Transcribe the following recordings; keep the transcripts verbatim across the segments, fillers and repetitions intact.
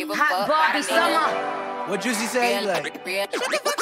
Hot Barbie summer. What Juicy say? Like, Don't run.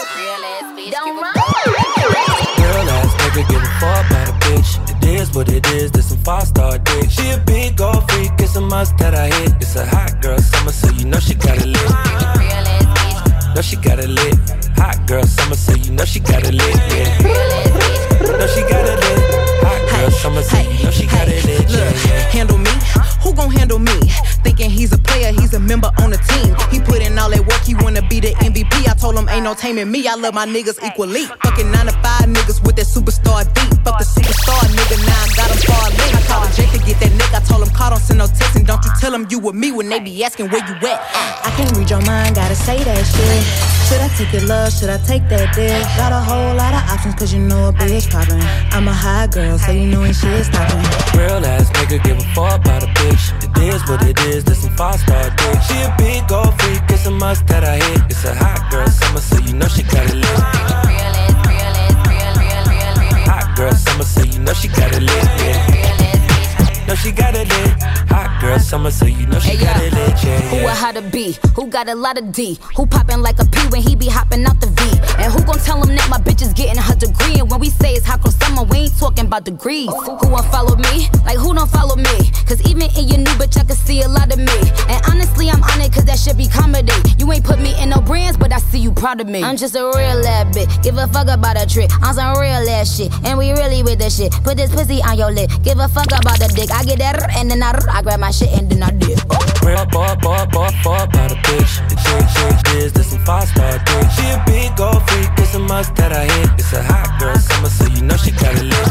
Real ass nigga give a fuck about a bitch. It is what it is, this some five-star dick. She a big gold freak, it's a must that I hit. It's a hot girl summer, so you know she got it lit. Know she got it lit. Hot girl summer, so you know she got it lit, yeah. Know she got it lit. Hot girl summer, so you know she got it lit, yeah, yeah. Handle me? Who gon' handle me? Thinking he's a player, he's a member on the team. He put in all that work, he wanna be the M V P. I told him ain't no taming me, I love my niggas equally. Fucking nine to five niggas with that superstar deep. Fuck the superstar nigga, now I got him far lit. I called Jake to get that nigga, I told him call, don't send no text. And don't you tell him you with me when they be asking where you at. I can't read your mind, gotta say that shit. Should I take your love, should I take that dick? Got a whole lot of options, cause you know a bitch poppin'. I'm a high girl, so you know when shit stoppin'. Real ass nigga give a fuck about a bitch. It is what it is, this some five-star dick. She a big gold freak, it's a must that I hit. It's a hot girl summer, so you know she got it lit. Hot girl summer, so you know she got it lit, yeah. Know she got it lit. Hot girl summer, so you know she Hey, got yo. it lit, yeah, yeah. Who a how to be? Who got a lot of D? Who poppin' like a P when he be hopping out the V? And who gon' tell him that my bitch is getting her degree? And when we say it's hot girl summer, we ain't talking about degrees. Who won't follow me? Like who don't follow me? Cause even in your new bitch, I can see a lot of me. And honestly, I'm on it cause that shit be comedy. You ain't put me in no brands, but I see you proud of me. I'm just a real ass bitch. Give a fuck about a trick. I'm some real ass shit. And we really with the shit. Put this pussy on your lip. Give a fuck about the dick. I get that and then I, I grab my shit and then I dip. Real boy, boy, boy, fuck about a bitch. The chick, chick, is this some five-star dick. She a big gold freak, it's a must that I hit. It's a hot girl summer, so you know she got it lit.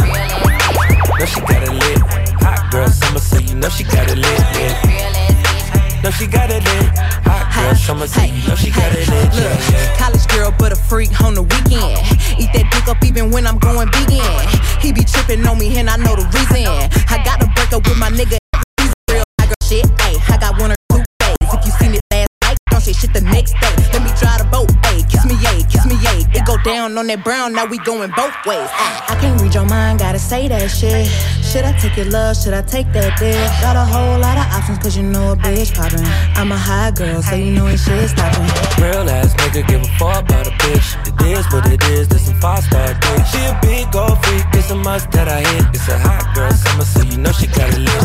Know she got it lit. Hot girl summer, so you know she got it lit, yeah. Know she got it lit. Hot girl summer, so you know she got it lit, yeah, yeah. College girl, but a freak on the weekend. Eat that dick up even when I'm going vegan. He be tripping on me and I know the reason. I gotta break up with my nigga. He's real high girl shit. Ayy, I got one or two days. If you seen it last night, don't say shit the next day. Let me drive the boat. Ayy, kiss me, yay, kiss me, yay. It go down on that brown, now we going both ways. I can't read your mind, gotta say that shit. Should I take your love, should I take that dick? Got a whole lot of options, cause you know a bitch poppin'. I'm a high girl, so you know when shit stoppin'. Real ass nigga give a fuck about a bitch. It is what it is, this some five-star dick. She a big gold freak, it's a must that I hit. It's a hot girl summer, so you know she got it lit.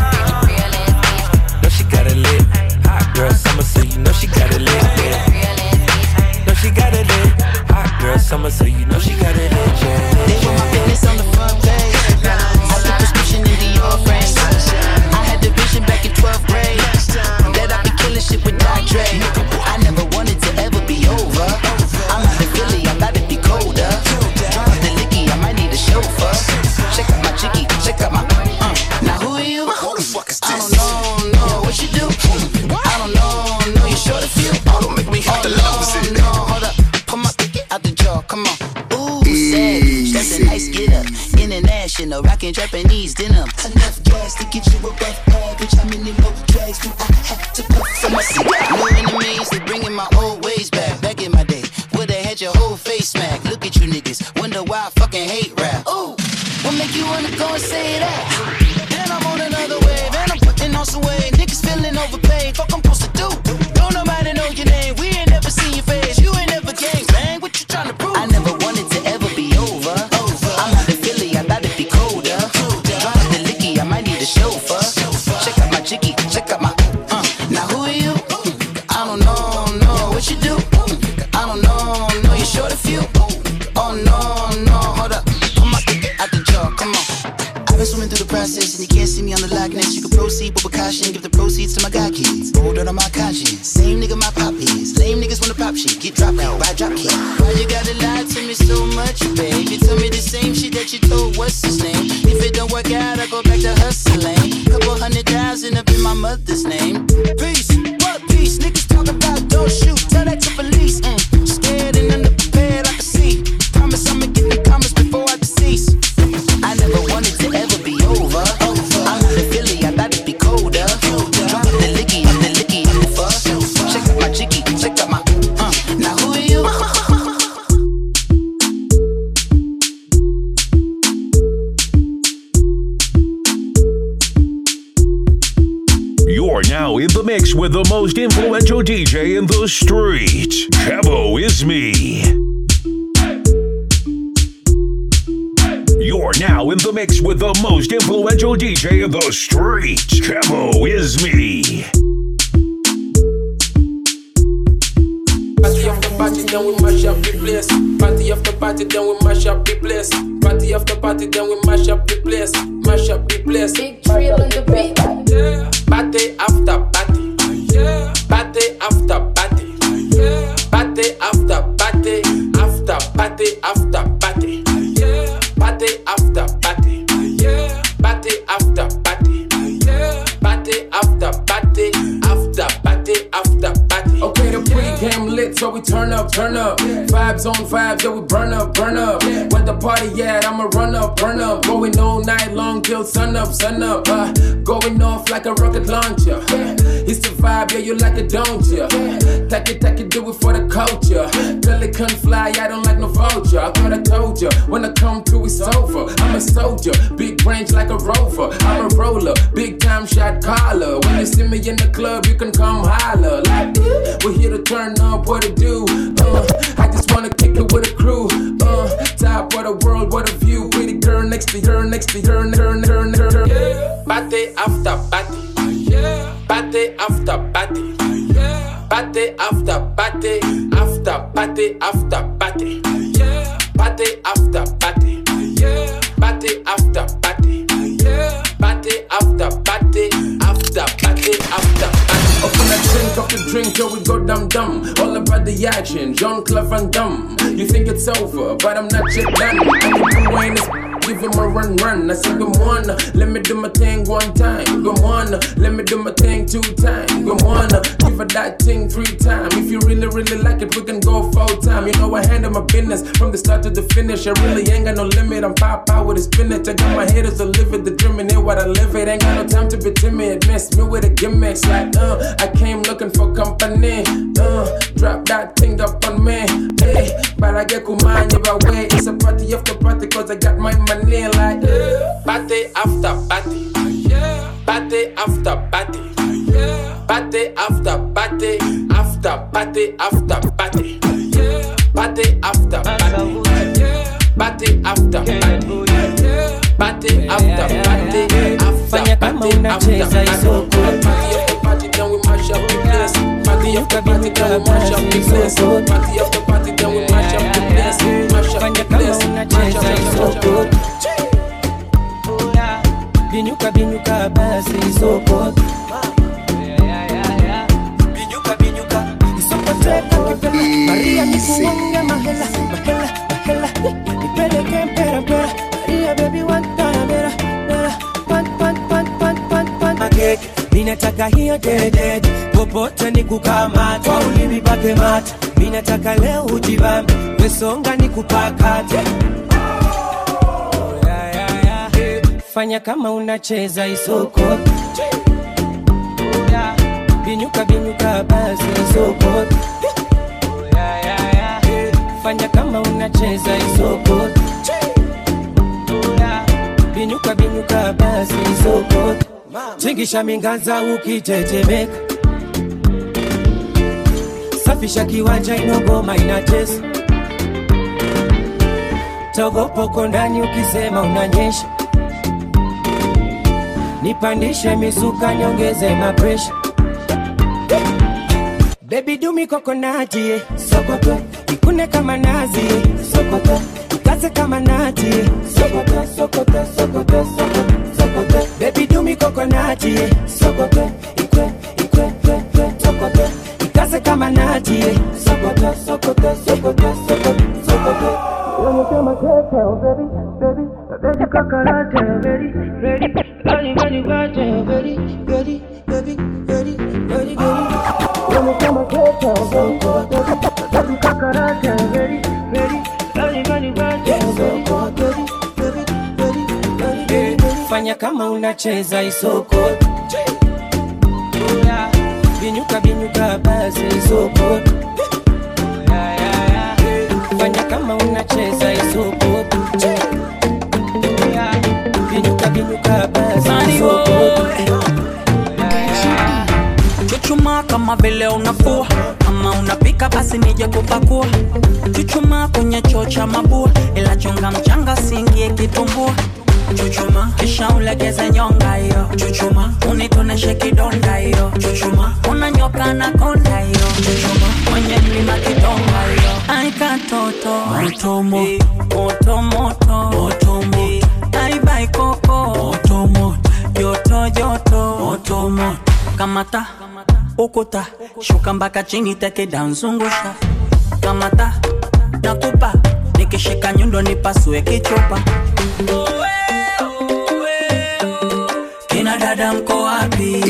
Know she got it lit. Hot girl summer, so you know she got it lit, yeah. Know she got it lit. Hot girl summer, so you know she got it lit, yeah. They want my business on the front page. I put prescription in Dior frames. I had the vision back in twelfth grade that I be killing shit with Doc Dre. I never wanted to ever be over. I'm out of Philly, I'm about to be colder. Drop the licky, I might need a chauffeur. Check out my chicky, check out my uh. Now who are you? Who the fuck is I this? don't know, know what you do. I don't know, know you short a few. Oh, don't make me have to lose it. No, hold up, put my picky out the jar, come on. Ooh, savage, that's a nice get up. International, rockin' Japanese denim. Enough gas to get you a rough package. How many more drags do I have to put for my seat? No enemies, they bringing my old ways back. Back in my day, would've had your whole face smack. Look at you niggas, wonder why I fucking hate rap. Ooh, what make you wanna go and say that? Then I'm on another wave, and I'm putting on some weight. Niggas feeling overpaid, fuck I'm supposed to do? Don't nobody know your name, we ain't never seen your face. You ain't never gang bang, what you tryna prove? I never wanted to ever be over. I'm out of Philly, I thought it'd be colder. Drop the licky, I might need a chauffeur. Check out my chicky, check out my uh. Now who are you? I don't know, know what you do. I don't know, know you short a few. Oh no, no, hold up, put my out the jar, come on. I've been swimming through the process and you can't see me on the Loch Ness. You can proceed with caution, give the proceeds to my god kids. Hold on my conscience, same nigga my pop is. Lame niggas wanna pop shit, get dropped out by drop kick. Why you gotta lie to me so much, babe? You tell me the same shit that you told what's his name. If it don't work out, I go back to hustling. Couple hundred thousand up in my mother's name. Peace, what peace? Niggas talking about don't shoot, tell that to police. Mm. Scared and underprepared, I can see. Promise I'ma get the comments before I decease. I never wanted to ever be over. I'm out of Philly, I thought it'd be colder. Drop the licky, the licky, the fuck. Check out my chicky, check out my uh. mix with the most influential D J in the streets. Kevo is me. You're now in the mix with the most influential D J in the streets. Kevo is me. Party after party, then we mash up the place. Party after party, then we mash up the place. Party after party, then we mash up the place. Mash up the place. Big drill in the beat. Yeah. Party after party. Yeah. Party after party. Yeah. Party after party. After party after party. Yeah. Party after party. Yeah. Party after party. Yeah. Party after party. After party after party. Okay, the pre-game lit, so we turn up, turn up. Yeah. Vibes on vibes, yeah, we burn up, burn up. Yeah. Where the party at, I'ma run up, burn up. Going all night long till sun up, sun up. Uh, going off like a rocket launcher. Yeah. It's the vibe, yeah, you like it, don't ya? Yeah. Take it, take it, do it for the culture. Pelican fly, I don't like no vulture. I thought I told ya, when I come through, it's over. I'm a soldier, big range like a rover. I'm a roller, big time shot caller. When you see me in the club, you can come holler. Like, we're here to turn up, what to do? Uh, I just wanna kick it with a crew. Uh, top of the world, what a view. Pretty girl next to her, next to her, her, her, her, her. Yeah. Party after party. Yeah. Party after party. Yeah. Party after party. After party after party. Yeah. Party after party. Yeah. Party after party. Yeah. Party after party. After party after party. Open a drink, off the drink till we go dumb dumb. All about the action, Jean-Claude Van Damme. You think it's over, but I'm not yet done. And you do ain't this, give him a run run. I said come on, let me do my thing one time. Come on, let me do my thing two times. Come on, give her that thing three times. If you really really like it, we can go full time. You know I handle my business from the start to the finish. I really ain't got no limit. I'm pop out with a spinach. I got my haters to live it, the dreaming it what I live it. Ain't got no time to be timid. Mess me with a gimmicks like uh. I came looking for company. Uh, drop that thing up on me. Hey, but I get kumanya by way. It's a party after party cause I got my money like uh, party after party. Yeah. Party after party. Yeah. Party after party. After party after party. Yeah. Party after party. Yeah. Party after party. Yeah. Party after party. After party after party. Party then we mash up the place. Party after party then we mash up the place. Party after party then we mash up the place. Mash up the place. Mash up the place. Binyuka binyuka basi soko. Binyuka binyuka isopoteka kipela. Maria nikuonge mahela mahela mahela. Nipeleke mpera mpera. Maria baby wantana mera mera. Pan pan pan pan pan pan. Mageki minataka hiyo dede. Popote nikukamata. Ulimi pake mata. Minataka leo ujibambe. Wesonga nikupakate. Fanya kama unacheza isoko. Binyuka binyuka basi isoko. Fanya kama unacheza isoko. Binyuka binyuka basi isoko. Tingisha minganza ukitetemeka. Safisha kiwanja inogoma inatesa. Togo poko ndani ukisema unanyesha. Nipandishe mizuka niongeze mapresha. Baby do me coconut yeah. Sokoto ikune kama nazi yeah. Sokoto ikaze kama nati yeah. Sokoto sokoto sokoto sokoto sokoto. Baby do me coconut yeah. Sokoto ikwe ikwe ikwe sokoto ikaze kama nati yeah. Sokoto sokoto sokoto sokoto sokoto. Let me tell my girl, baby, baby, baby coconut ready, ready. Ready, ready, ready, ready, ready, ready, ready, ready, ready. Let me come and take you, baby, baby, coconut, ready, ready, ready, ready, ready, ready, ready, ready, ready. Fanya kama unacheza isoko. Binyuka binyuka basi isoko. Fanya kama unacheza isoko. Binyuka binyuka basi isoko. vile unafua. Kama unapika basi nije kupakua. Chuchuma kwenye choo cha mabua, ila chunga mchanga singie kitumbua. Chuchuma kisha ulegeze nyonga yo. Chuchuma unitoneshe kidonda yo. Chuchuma unanyoka na konda yo. Chuchuma mwenye mlima kidonga yo. Aika toto motomo, moto moto motomo. Aibai koko motomo, joto joto motomo. Kamata ukuta, shuka mpaka chini teke danzungusha. Kamata nakupa, nikishika nyundo nipasue kichupa. Kina dada mko wapi?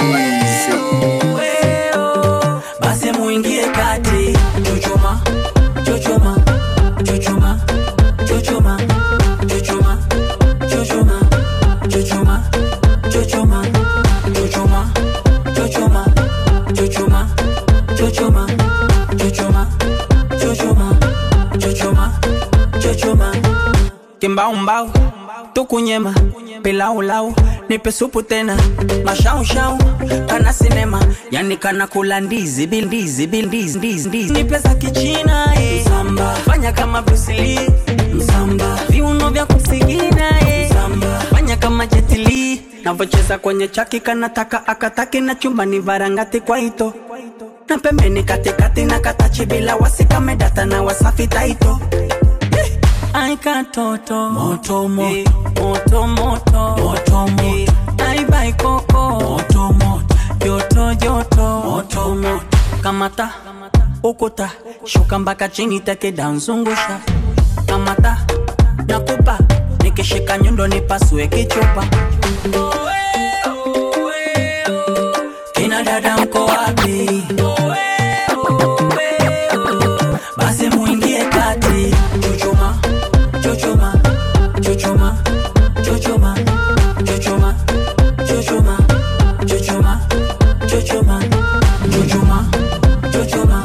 Basi muingie kati. Chuchuma, chuchuma, chuchuma, chuchuma, chuchuma, chuchuma, chuchuma, chuchuma, chuchuma, chuchuma, chuchuma, chuchuma, chuchuma, chuchuma, chuchuma, chuchuma. Kimbao mbao, tukunyema, pilau lau, nipe supu tena, mashau shau, kana sinema, yani kana kula ndizi, bindizi, bindizi, ndizi, ndizi. Nipe za kichina, eh, msamba, fanya kama Bruce Lee, msamba, viuno vya kusigina, eh, msamba, fanya kama Jet Li, navocheza kwenye chaki kanataka akataki na chumbani varangati kwa ito. Na pembeni katikati na katachi bila wasika medata na wasafi taito. Aika toto motomo, moto moto motomo. Aibai koko motomo, joto joto motomo. Kamata ukuta, shuka mpaka chini teke danzungusha. Kamata nakupa, nikishika nyundo nipasue kichupa. Kina dada mko wapi? Basi muingie kati. Chuchuma, chuchuma, chuchuma, chuchuma, chuchuma, chuchuma, chuchuma, chuchuma, chuchuma, chuchuma,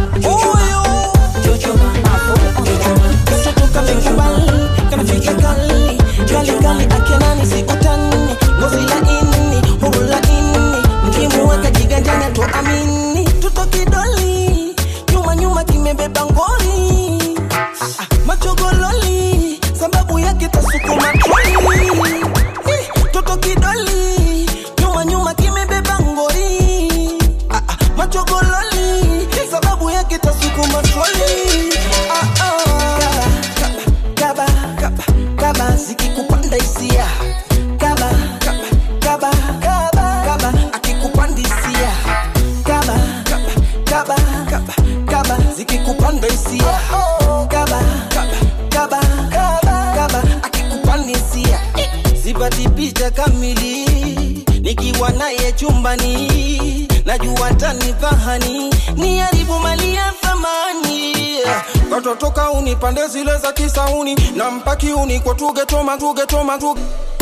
chuchuma, chuchuma. Katoto kamekubali, kana ficha kali, kali kali akenani sikutani, ngozi laini, huru laini, mkimuweka kiganjani atoamini. Tuto kidoli, nyuma nyuma kimebeba ngori, ah, ah, machogololi, sababu yake tasukuma troli. Eh, tuto kidoli, nyuma nyuma kimebeba ngori, ah, ah, machogololi, sababu yake tasukuma troli. Ah, ah. Kaba, kaba, kaba, zikikupanda hisia. Kaba, kaba, kaba, kaba, kaba, akikupandisia. Kaba, kaba, kaba, kaba, kaba, zikikupanda hisia. Kaba, kaba, kaba, kaba, kaba, akikupandisia. Sipati picha kamili, nikiwa naye chumbani, najua tanifahani, ni haribu mali ya thamani. Katoto kauni pande zile za kisauni, na mpaki uni kwa tuge toma tuge toma tuge.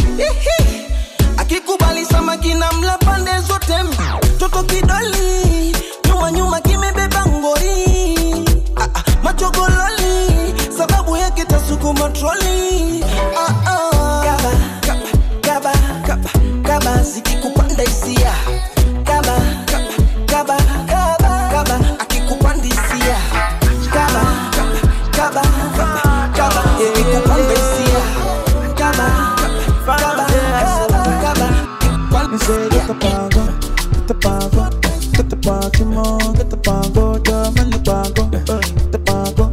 Akikubali samaki na mla pande zote. Toto kidoli, nyuma nyuma kimebeba ngori, ah, ah, machogololi, sababu yake tasukuma troli. Ah, ah. Kaba, kaba, kaba, kaba, kaba, zikikupanda hisia. Kaba, kaba, kaba, kaba, kaba, akikupandisia. Kaba, kaba, kaba, kaba, kaba, zikikupandisia. Kaba, kaba, kaba, kaba, Say get the pago, get the pago, get the pago, get the pago, drum and the pago, get the pago.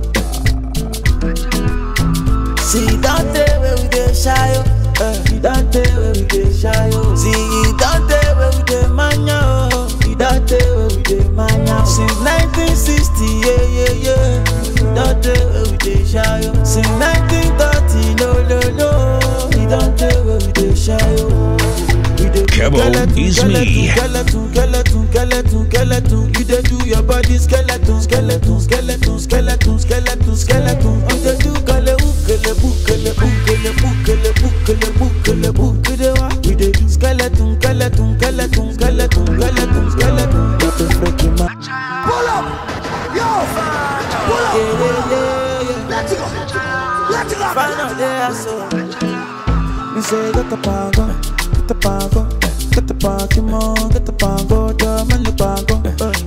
See that day where we get shy, oh. See that day where we get shy, oh. See that day where we get mania, oh. See that day where we get mania. Since nineteen sixty, yeah, yeah, yeah. See that day where we get shy, oh. Since nineteen thirty, no, no, no. See that day where we get shy, oh. Kebo is me. Skeleton, skeleton, skeleton, skeleton. You dey do your body skeleton, skeleton, skeleton, skeleton, skeleton, skeleton. You dey do kale ukele bukele bukele bukele bukele bukele bukele. You dey do skeleton, skeleton, skeleton, skeleton, skeleton, skeleton. Get the freaking man. Pull up, yo, pull up. Yeah, yeah, yeah, yeah. Let's go, let's go. Find out there, so. Me say get the pago, get the pago. Get the Pokemon, get the Pongo, drum and the Pongo, uh,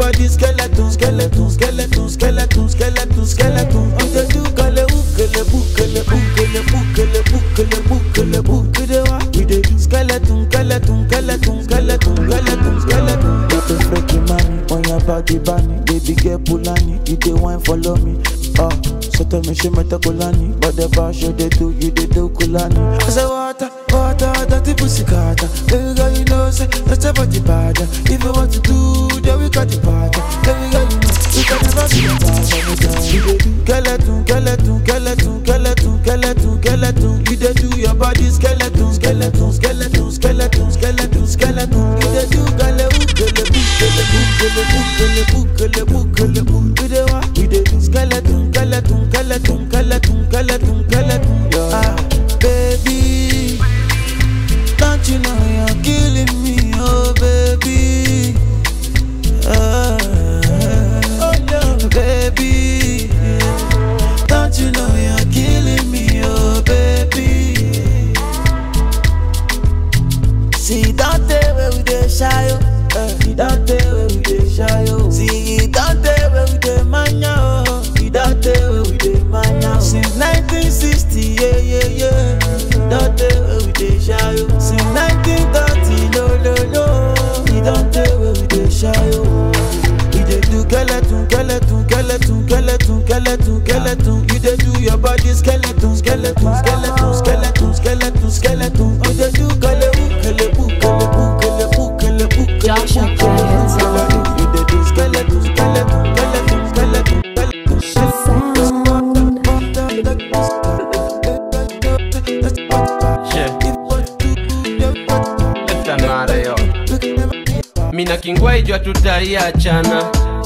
body skeleton, skeleton, skeleton, skeleton, skeleton, skeleton. On te do kale ukele bukele bukele bukele bukele bukele bukele wa. We dey do skeleton, skeleton, skeleton, skeleton, skeleton, skeleton. Get the freaking money on your body, bunny. Baby get pulani, you dey wine follow me. Ah, so tell me she met a kulani, but the bar show they do, you they do kulani. I say water, water, dirty pussy carter. Baby girl, you know say that's a body bad. If you want to do, then we got the party. Baby girl, you know we can never be apart. Skeleton, skeleton, skeleton, skeleton, skeleton, skeleton. You dey do your body skeleton, skeleton, skeleton, skeleton, skeleton, skeleton. You dey do gale ukele bukele bukele bukele bukele bukele bukele. You dey wa, you dey do skeleton. Skeleton, skeleton, skeleton, skeleton, skeleton, yeah. Ah, baby, don't you know you're killing me, oh baby. Ah, oh no, baby, don't you know you're killing me, oh baby. See, don't tell where we dey shy, oh. See, don't tell where we dey shy, oh. See, don't tell where we dey mania, oh. Don't tell where we dey man now. Since nineteen sixty, yeah, yeah, yeah. Don't tell where we dey shy, oh. Since nineteen thirty, no, no, no. We don't tell where we dey shy, oh. We dey do skeleton, skeleton, skeleton, skeleton, skeleton, skeleton. You dey do your body skeleton, skeleton, skeleton, skeleton, skeleton, skeleton. You dey do kale ukele bukele bukele bukele bukele bukele. You dey do skeleton, skeleton, skeleton, skeleton. Mina kingwaijo tutaiachana,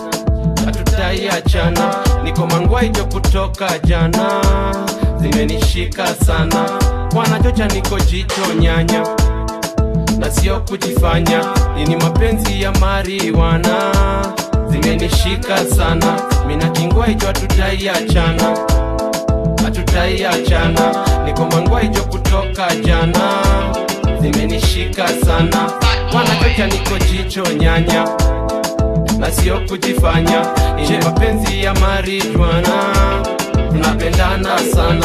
tutaiachana. Niko mangwaijo kutoka jana, zimenishika sana. Wanachocha niko jicho nyanya, na sio kujifanya. Nini mapenzi ya marijuana, zimenishika sana. Mina kingwaijo tutaiachana, tutaiachana. Niko mangwaijo kutoka jana, zimenishika sana. Wanachocha niko jicho nyanya, na sio kujifanya. Ni mapenzi ya marijuana, tunapendana sana.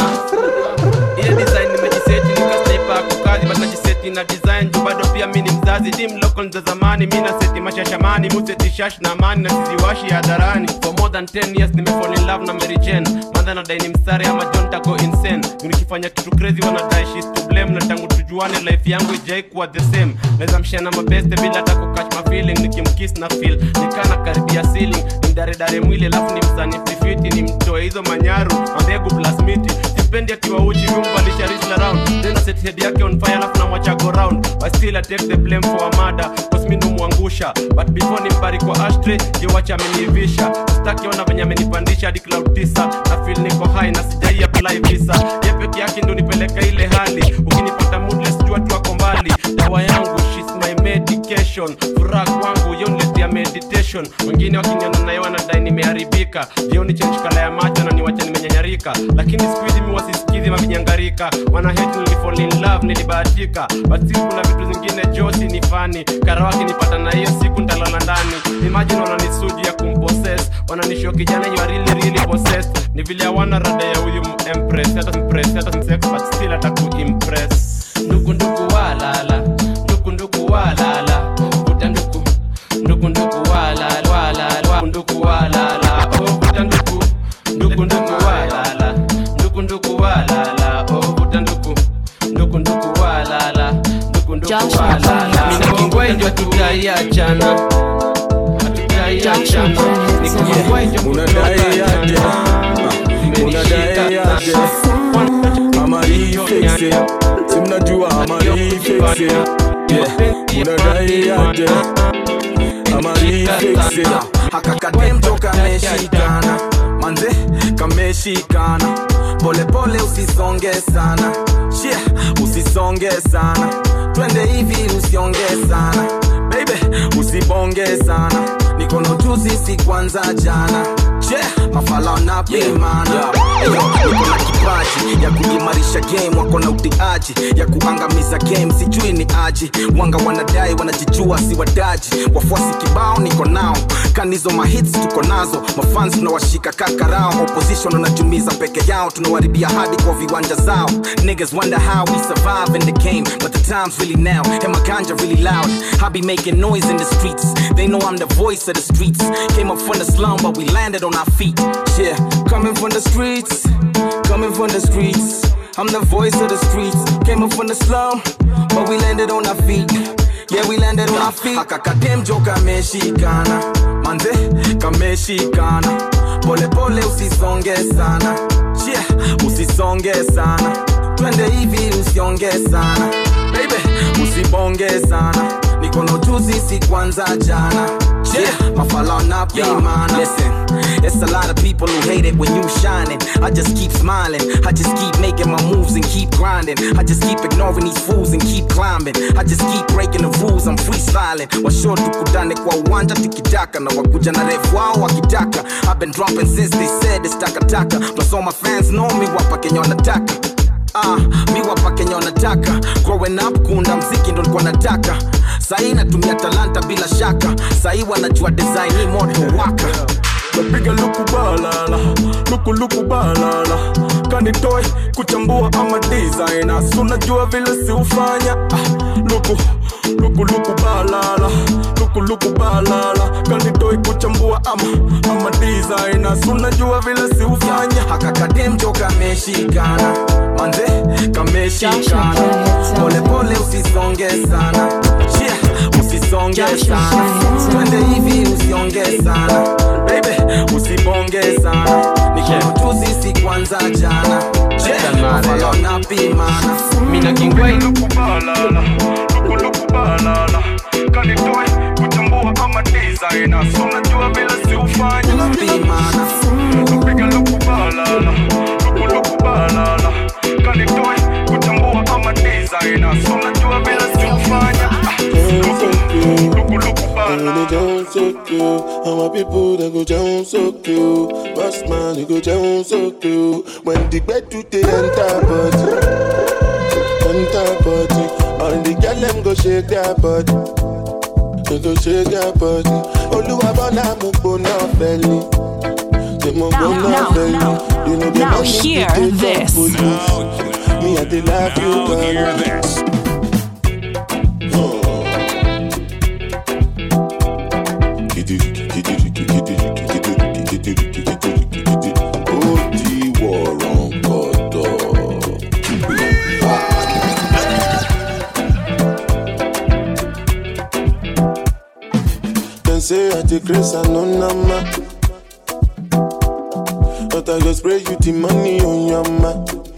Ile design nimejiseti nikasnipa kukazi, but najiseti na design juu bado pia mimi ni mzazi. Dim local za zamani, mimi na seti mashashamani, museti shash na amani na siziwashi hadharani. For more than ten years nimefall in love na Mary Jane. Manda na dai ni mstari ama John tako insane. Nikifanya kitu crazy wanadai she's to blame. Na tangu tujuane life yangu ijai kuwa the same. Naweza mshana mabeste bila hata kukatch my feeling. Nikimkiss na feel nikana karibia ceiling. Nimdare dare mwili alafu ni msani fifty. Nimtoe hizo manyaru ambegu plus miti. Sipendi akiwa uchi kumbalisha risla round. Then I set head yake on fire alafu na mwacha go round. But still I take the blame for a murder, cause mi ndo muangusha. But before nimbari kwa ashtray, kiwacha amenivisha. Staki ona venye amenipandisha hadi cloud tisa. Na feel niko high na sijai apply visa. Ye peke yake ndo nipeleka ile hali. Ukinipata moodless jua tu ako mbali. Dawa yangu she's my medication. Furaha kwangu yoniletea meditation. Wengine wakiniona nayo wanadai nimeharibika. Jioni change kala ya macho na niwacha nimenyanyarika. Lakini siku hizi mimi wasisikizi mavinyangarika. Wana hate nilifall in love nilibahatika. But still kuna vitu zingine josi ni funny. Karawaki nipata na hiyo siku nitalala ndani. Imagine wananisuji ya kumpossess. Wananisho kijana you are really really possessed. Ni vile hawana rada ya huyu empress. Hata impress, hata sex but still ataku impress. Nduku nduku walala, nduku nduku walala. Uta nduku, nduku nduku walala, walala, nduku walala. Oh uta nduku, nduku nduku walala, nduku nduku walala. Oh uta nduku, nduku nduku walala, nduku nduku walala. Mina kingwaijo tutaiachana, tutaiachana. Niko kingwaijo kutoka jana, zimenishika sana. Amari fixe, simnajua amari fixe. Yeah, unadai aje? Amari fixe. Hakakadem toka meshikana, manze kameshikana. Pole pole usisonge sana, shia usisonge sana. Twende hivi usionge sana, baby baby, usibonge sana. Niko na ujuzi si kwanza jana. Yeah, mafala unapimana. Yeah. Eyo, niko na kipaji ya kuimarisha game, wako na utiaji ya kuangamiza game, sijui ni aji. Wanga wanadai wanajijua si wadaji. Wafuasi kibao niko nao, kanizo mahits tuko nazo. Mafans tunawashika kakarao, opposition wanajumiza peke yao, tunawaribia hadi kwa viwanja zao. Niggas wonder how we survive in the game, but the time's really now, and my ganja really loud. I be making noise in the streets, they know I'm the voice of the streets. Came up from the slum, but we landed on our feet. Yeah, coming from the streets, coming from the streets. I'm the voice of the streets. Came up from the slum, but we landed on our feet. Yeah, we landed on our feet. Akakadem jo kameshikana, manze kameshikana. Pole pole usisonge sana, yeah, usisonge sana. Twende hivi usionge sana, baby, usibonge sana. Niko na ujuzi si kwanza jana. Yeah, mafala unapimana. Listen, it's a lot of people who hate it when you shining. I just keep smiling, I just keep making my moves and keep grinding. I just keep ignoring these fools and keep climbing. I just keep breaking the rules, I'm freestyling. Washo tukutane kwa uwanja tikitaka, na wakuja na refu wao wakitaka. I've been dropping since they said it's takataka. Plus all my fans know me wapa kenye wanataka. Ah, mi wapa kenye wanataka. Growing up kunda mziki ndo nilikuwa nataka. Sahi natumia talanta bila shaka. Sahi wanajua design ni moto waka. Napiga luku balala, luku luku balala. Kanitoy kuchambua ama designer. Sunajua vile si ufanya. Ah, luku, luku luku balala, luku luku balala. Kanitoy kuchambua ama, ama designer. Sunajua vile si ufanya. Hakakadem jo kameshikana, manze kameshikana. Pole pole usisonge sana, yeah, usisonge sana. Twende hivi usionge sana, baby, usibonge sana. Niko na ujuzi si kwanza jana. Yeah, mafala unapimana. Mina kingwai luku balala, luku luku balala. Kanitoy kuchambua ama designer. Sunajua vile si ufanya. Unapimana. Napiga luku balala, luku luku balala. Kanitoy kuchambua ama designer. Sunajua vile si ufanya. Luku luku balala. Down so cool, and my people they go down so cool. Boss man, they go down so cool. When the bed do they enter body, enter body. All the girl them go shake their body, they go shake their body. Oluwa bona mo bona belly, they mo bona belly. You know the Now money hear they take this. up police. Me I dey love you, Now hear this. Say I take grace and no nama, but I just spray you the money on your ma.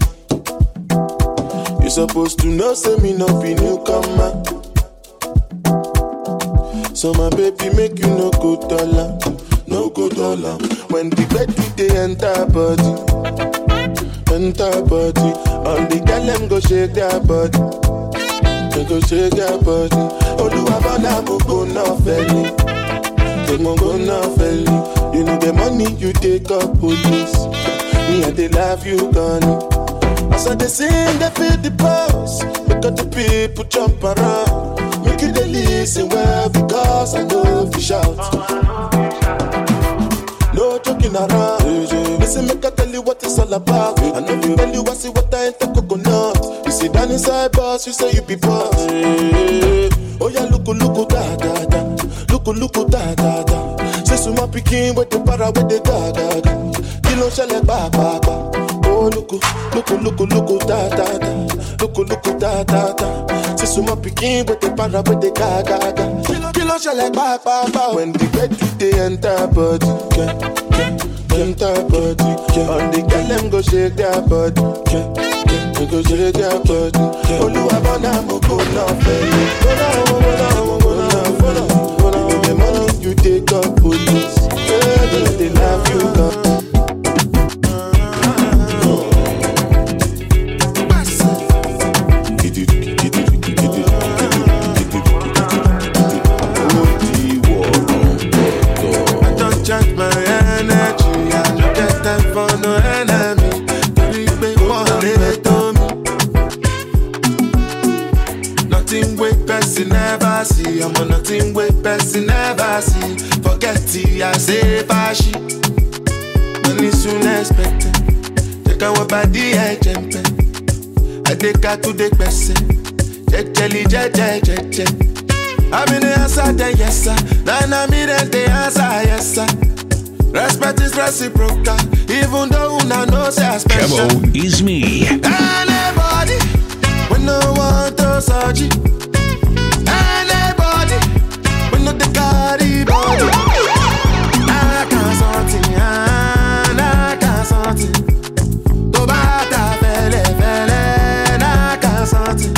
You supposed to know, say me no be newcomer. So my baby make you no go dollar, no go dollar. When the bed do they enter body, enter body. All the girl them go shake their body, they go shake their body. Oluwa bona mo go no belly. They won't go now, felly. You know the money you take up police. Me and they love you, gone. As I they sing, they feel the pulse. Because the people jump around. Make you they listen well because I know if you shout. No joking around. Listen, make I tell you what it's all about. I know you tell you I see what I ain't the coconut. You sit down inside boss, you say you be boss. Oh yeah, look, look, da da da. Look, look, da da da. Say so my picking with the para with the da da da. Kilo shell ba ba ba. Oh look, look, look, look, da da da. Look, look, da da da. Say so my picking with the para with the da da da. Kilo shell ba ba ba. When the bed they enter body, yeah, yeah, enter body. Yeah. On the girl them go shake their body, yeah, yeah, they go shake their body. Oluwa bona mo go na belly. Bona bona bona bona. The money you take up police, yeah, they love you, God. nothing with person never see. I'm on nothing with person never see. Forget it, I say fashi. Money soon expected. Take our body, I jump. I take her to the person. Jelly, jelly, jelly. I'm in the answer, then yes sir. Now I'm in the answer, yes sir. Respect is reciprocal, even though una know say I special. Kevo is me. Anybody, when no one to search it. Anybody, when no the carry body. I can't something, I can't something. To bata fele fele, I can't something.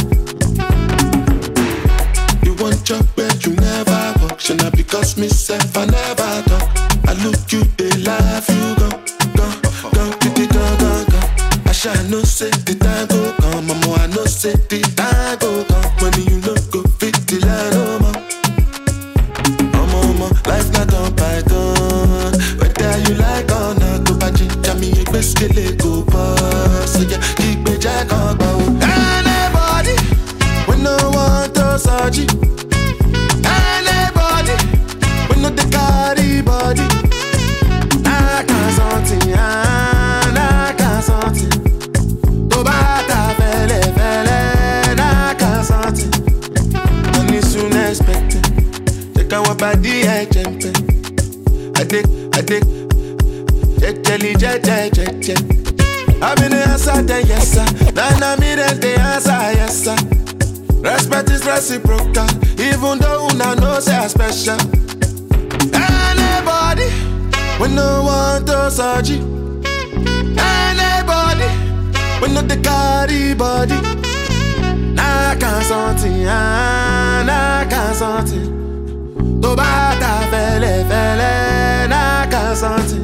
You want job where you never work, should not because myself I never talk. I look you, they laugh, you go, go, go, go, go, go, go. I shall no say the time go come, mama, I no say the time go come. Money you no go fit the line, oh, mama. Oh, mama, life not done by done. Whether you like or not, go back to Jamie, you best get it, go pass. So yeah, keep me jack on, bow. Anybody, when no one to search it. Anybody, when no the carry body. I can't something, I can't something. To bata fele fele, I can't something. Money soon expected. Take our body, I jump. I take, I take, jelly, jelly, jelly. I'm in the answer, then yes sir. Now I'm in the answer, yes sir. Respect is reciprocal, even though una know say I special. Anybody, when no one to search it. Anybody, when no the carry body. I can't something, I can't something. To bata fele fele, I can't something.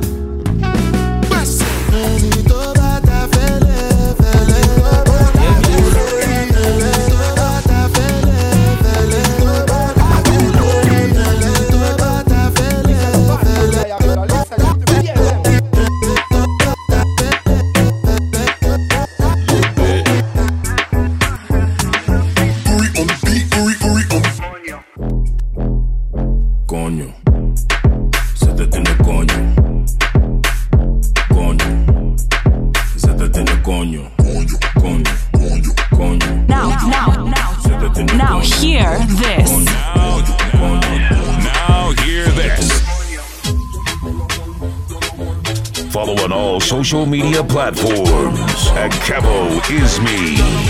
To bata fele fele, to bata fele fele, to bata fele fele, to bata fele fele, to bata fele fele. Coño, se te tiene coño. Coño, se te tiene coño. Coño, coño, coño. Now, now, now, now hear this. Now, now hear this. Follow on all social media platforms at Kevo is me.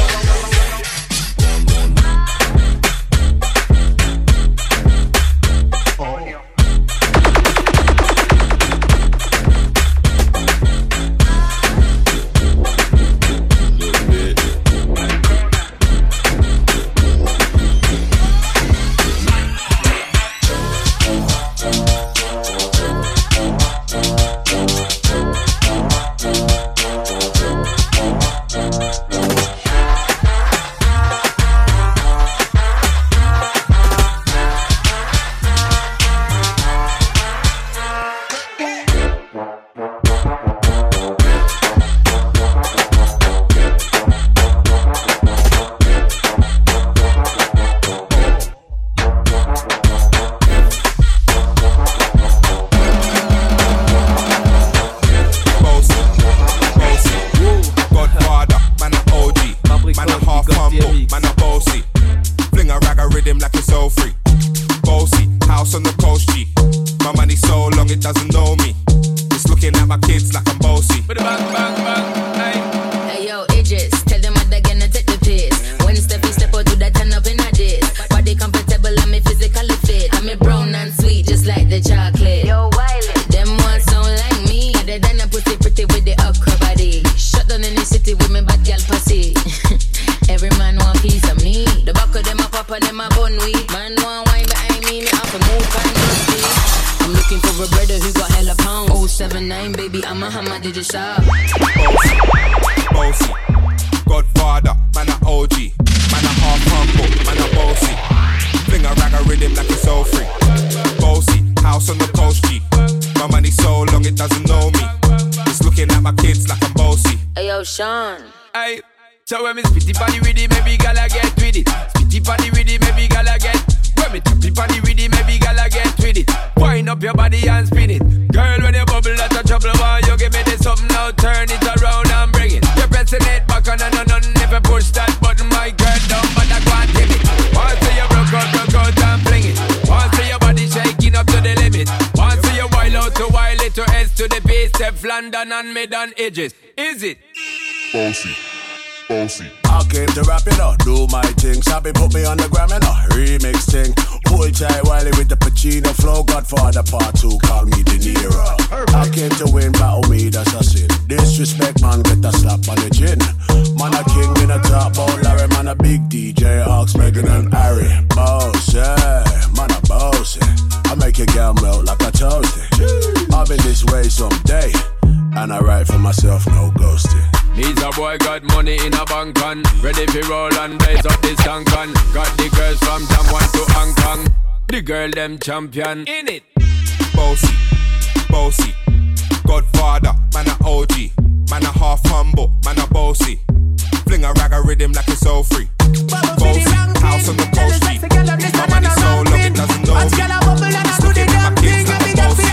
So when me spitty body with it, maybe gala get with it. Spitty tip on the rhythm, maybe gala get. When me tap tip on the rhythm, maybe gala get with it. Wind up your body and spin it. Girl, when you bubble, that's a trouble. Why you give me this something now? Turn it around and bring it. You're pressing it back on and on and if you push that button, my girl down, but I can't give it. Once you broke out, broke out and fling it. Once your body shaking up to the limit. Once you wild out to wild it to S to the base, step London and mid on edges. Is it? Bossy, bossy. I came to rap it up, do my thing. Sabi put me on the gram and a remix thing. Hold tight Wiley with the Pacino flow. Godfather part two, call me De Niro. I came to win, battle me, that's a sin. Disrespect, man, get a slap on the chin. Man a king in a top bowl, Larry, man a big D J, Ox, Megan and Harry. Boss, yeah, man a boss, yeah. I make your girl melt like a toasty. I'll be this way someday, and I write for myself, no ghosting. Needs a boy got money in a bank on. Ready for roll and blaze up this tank on. Got the girls from Taiwan to Hong Kong. The girl them champion in it. Bossy, bossy. Godfather, man a O G. Man a half humble, man a bossy. Fling a rag a rhythm like it's so free. Bossy, house on the coast street. My money so long it doesn't know me. Smoking with my kids like a bossy.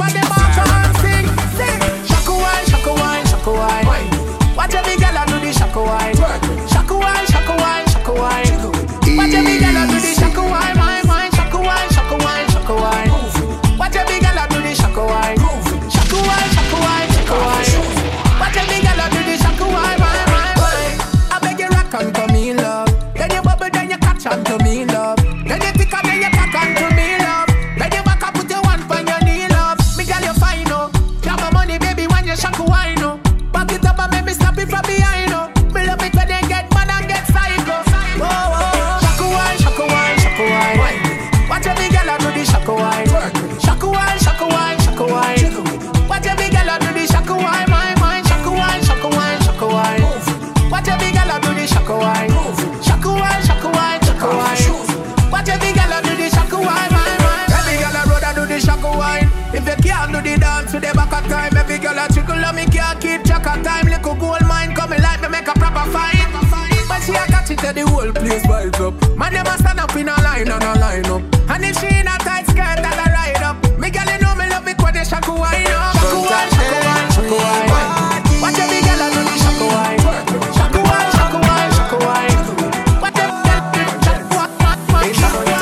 Shaka wine, shaka wine, shaka wine. Watch every girl do the shaka wine. Shaka wine, shaka wine, shaka wine. Watch every girl do the shaka wine, wine, wine. Shaka wine, shaka wine, shaka wine. Watch every girl do the shaka wine. Shaka wine, shaka wine, shaka wine. Watch every girl do the shaka wine, wine, wine, wine. I beg you rock on to me, love. Then you bubble, then you catch on to me, love. Then you pick up, then you cock on to me, love. Then you back up, put your one on your knee, love. Me girl, you fine, oh. Grab my money, baby, when you shaka wine, oh. Back it up and make me stop it from behind, oh. Me love it when they get mad and get psycho. Whoa, whoa. Shaka wine, shaka wine, shaka wine. Watch every girl do the shaka wine. Shaka wine, shaka wine, shaka wine. Watch every girl do the shaka wine, wine, wine. Shaka wine, shaka wine, shaka wine. Watch every girl do the shaka wine. Shaka wine, shaka wine, shaka wine. Watch every girl do the shaka wine, wine, wine. Every girl a brother do the shaka wine. If you can't do the dance with the back of time, every girl a trickle on me can't keep track of time. Little gold mine coming like me make a proper fight. But she a catch it to the whole place vibes up. Man, they must stand up in a line and a line up. And if she in a tight skirt and a ride up, me girl you know me love it when they shaka wine up. Shaka wine, shaka wine, shaka wine. Watch every girl a do the shaka wine. Shaka wine, shaka wine, shaka wine. Watch every girl do the shaka wine. Shaka wine.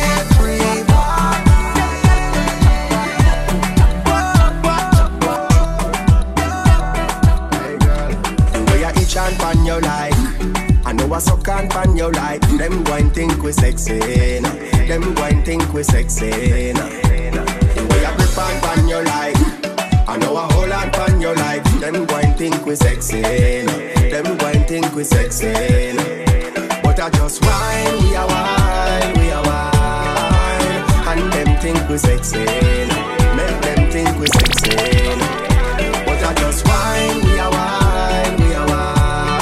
Chant pan you like, I know I suck and pan you like. Them go and think we sexy, nah. Them go and think we sexy, nah. The way I grip and pan you like, I know I hold and pan you like. Them go and think we sexy, nah. Them go and think we sexy, nah. But I just whine, we are wine, we are wine, and them think we sexy, nah. Make them think we sexy, nah. But I just whine, we are wine, we are wine.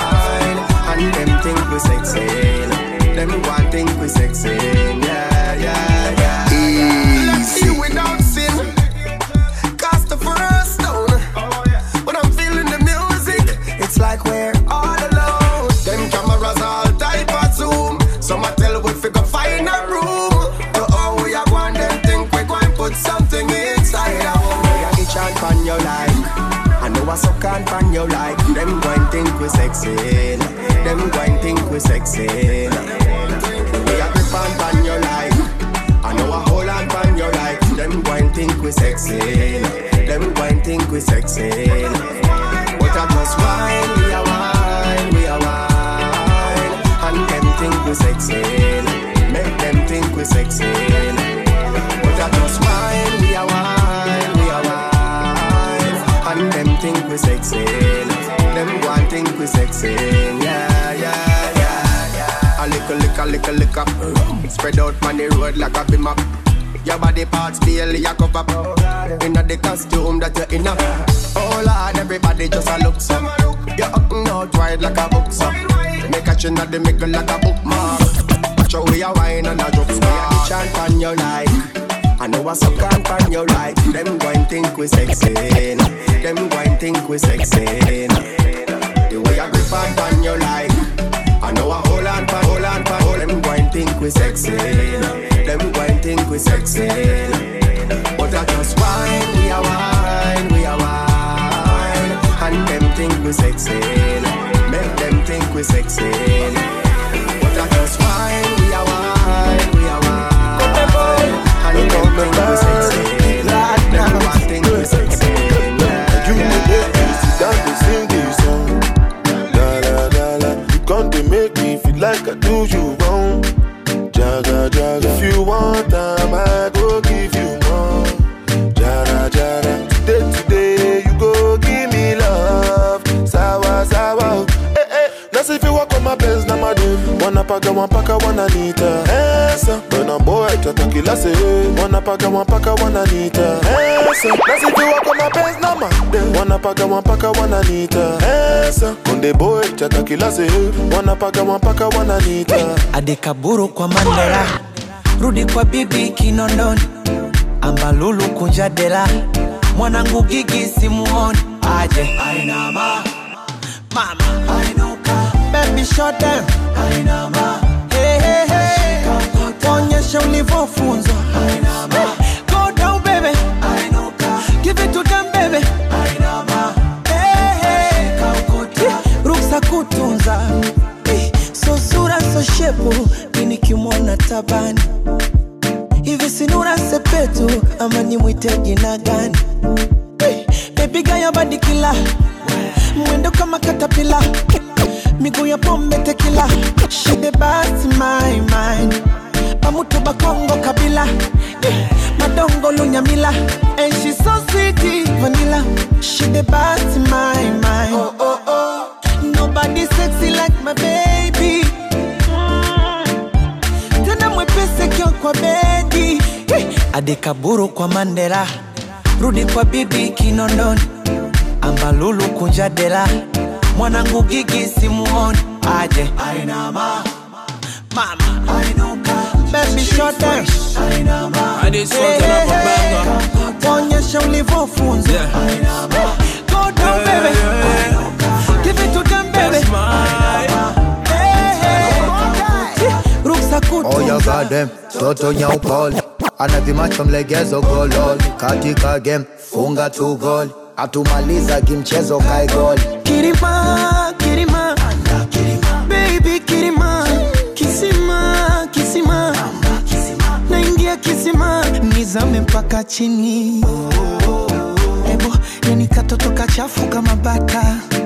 Them think we sexy, them one think we sexy, yeah, yeah, yeah, yeah. Let's see without sin, cast the first stone. When I'm feeling the music, it's like we're all alone. Them cameras all type of zoom, some I tell we figure find a room. To all we are going, them think we going put something inside our home. Yeah, each and pan you like, I know I suck and pan you like. Them going think we sexy. Them go and think we sexy, nah. The way I grip and pan you like, I know I hold and pan you like. Them go and think we sexy, nah. Them go and think we sexy, nah. But I just whine, we are wine, we are wine, and them think we sexy, nah. Make them think we sexy, nah. But I just whine, we are wine, we are wine, and them think we sexy, nah. Them go and think we sexy, yeah, yeah, yeah, yeah. A little, little, little, little, spread out on the road like a beam up. Your body parts barely a cover up. Inna the costume that you're in a. Oh Lord, everybody just a look so. You're up and out wide like a book so. Make a chin at the middle like a bookmark. Watch how we a wine and a drop star. The chant on your like, I know I suck and pan you like. Them go and think we sexy, them go and think we sexy. The way I grip and pan you like, I know I hold on pan, hold on pan, hold them go and think think we sexy. Them go and think we sexy. But I just wine, we are wine, we are wine. And them think we sexy. Make them think we sexy. But I just wine, we are wine, we are wine. And them think we sexy. Them think we sexy. You need to sit down to sing this song. La la la la. You come to make me feel like I do you wrong. Jaga jaga. If you want time, I go give you more. Jara jara. Today today you go give me love. Sawa sawa. Eh eh. Now if you walk on my best, na my dude. Wanna paka, one paka, one anita. Esa. When I'm boy, chata kila se. Wanna paka, one paka, one anita. Esa. Now if you walk on my best, na my dude. Wanna paka, one paka, one anita. Esa. Kunde boy, chata kila se. Wanna paka, one paka, one anita. Adekaburu kwa Mandela, rudi kwa bibi Kinondoni, Ambalulu kunja dela, mwanangu Gigi simuoni, aje Ainama, mama Ainuka, baby shut down Ainama, hey hey hey, onyesha ulivofunzwa Ainama, go down baby Ainuka, give it to them baby Ainama, hey hey, ruksa kutunza. So sura so shepu, mini kimona tabani. Hivi sinura sepetu, ama ni mwite jina gani? Hey, baby gaya badi kila, mwendo kama katapila. Migu ya pombe tequila, she the best in my mind. Pamutu bakongo kabila, hey, madongo lunyamila. And she so sweet, vanilla. She the best in my mind. Oh oh oh, nobody sexy like my baby. Tena mwepese kyo kwa bedi. Adekaburu kwa Mandela, rudi kwa bibi Kinondoni, Ambalulu kunja dela, mwanangu Gigi simuoni, aje Ainama, mama Ainuka, baby shut down Ainama, I did something up a banger. Onyesha ulivofunzwa Ainama, go down baby Ainuka, give it to them baby. Oh you got them, toto nyaupoli. Anavimacho mlegezo gololi. Katika game, funga tu goli. Atumaliza kimchezo kai goli. Kirima, kirima, baby kirima. Kisima, kisima, naingia kisima. Nizame mpaka chini. Ebo, yani katoto kachafu kama bata.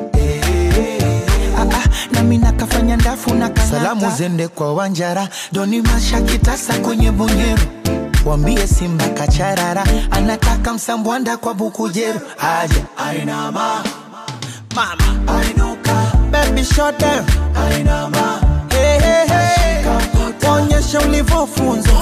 Ah ah, na mina kafanya ndafu na kanata. Salamu zende kwa Wanjara, doni masha kitasa kwenye bunyero. Wambie Simba kacharara, anataka msambwanda kwa Bukujeru. Aje Ainama, mama Ainuka, baby shut down Ainama, hey hey hey, onyesha ulivofunzwa.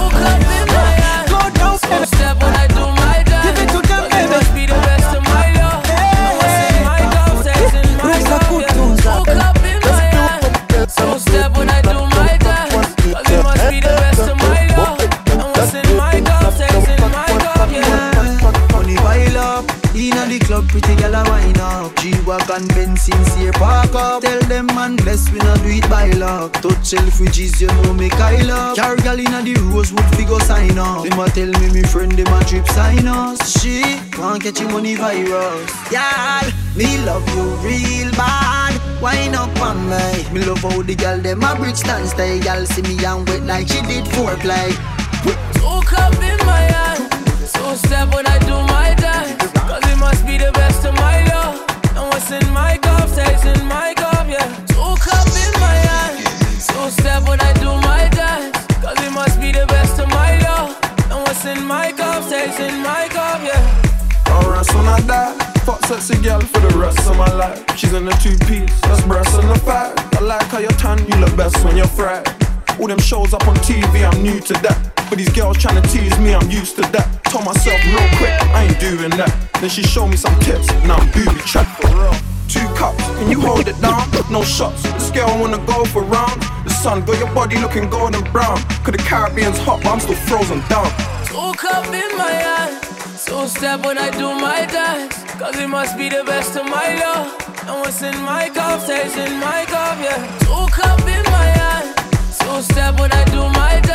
Go down baby, step when I do my dance. Give it to them baby, must be the best of my love. I was in my golf days in my love. Woke up in my hand, so step when I do my dance. Cause it must be the best of my love. I was in my golf days in my golf, yeah. Money pile up, inna the club, pretty girl a wine up. G-Wagon, Benz, sincere park up. Tell them man bless, we not do it by luck. Touch Selfridges, you know me Kyle up. Carry girl inna the Rosewood, figure sign up. Them a tell me me friend, them a trip sign us. She can't catch you money virus. Yeah, me love you real bad. Wine up on me. Me love how the girl them a bridge stand stay. Girl see me and wet like she did foreplay. Took up in my hand, so step when I do my dance. Cause it must be the best of my love. And what's in my cup stays in my cup, yeah. Took up in my hand, so step when I do my dance. Cause it must be the best of my love. And what's in my cup stays in my cup, yeah. Alright, when I die, fuck sexy girl for the rest of my life. She's in a two-piece, that's breasts and the fat. I like how you're tan, you look best when you're fried. All them shows up on T V, I'm new to that. But these girls tryna tease me, I'm used to that. Told myself real quick, I ain't doing that. Then she showed me some tips, now I'm booby trapped for real. Two cups, can you hold it down? No shots, this girl wanna go for round. The sun got your body looking golden brown. Cause the Caribbean's hot, but I'm still frozen down. Took up in my hand, so step when I do my dance. Cause it must be the best of my love. And what's in my cup stays in my cup, yeah. Took up in my hand, so step when I do my dance.